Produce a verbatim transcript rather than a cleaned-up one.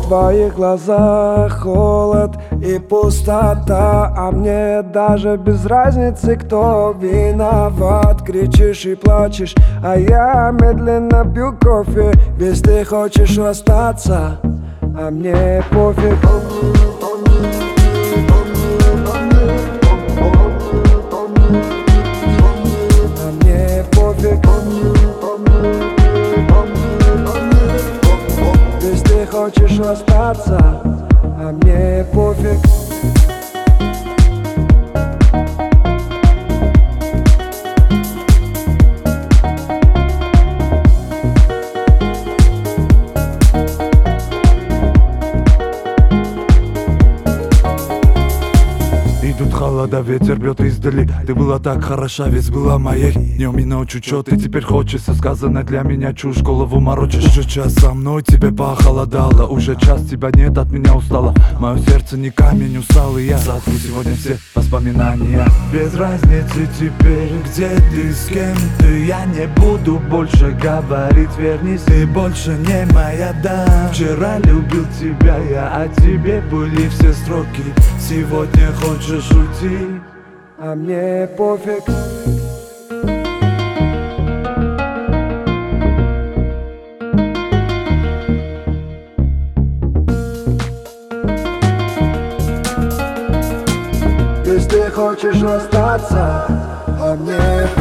твоих глазах холод и пустота, а мне даже без разницы, кто виноват. Кричишь и плачешь, а я медленно пью кофе. Ведь ты хочешь остаться, а мне пофиг. А мне пофиг. Ведь ты хочешь остаться, а мне пофиг. Идут холода, ветер бьет издали. Ты была так хороша, ведь была моей. Днем и ночью, чё ты теперь хочется? Сказано для меня чушь, голову морочишь. Уже час со мной, тебе похолодало. Уже час тебя нет, от меня устала. Мое сердце не камень, усталый я. Сотру сегодня все воспоминания. Без разницы теперь, где ты, с кем ты. Я не буду больше говорить, вернись. Ты больше не моя, да. Вчера любил тебя я, а тебе были все строки. Сегодня хочешь уйти, а мне пофиг. Если хочешь остаться, а мне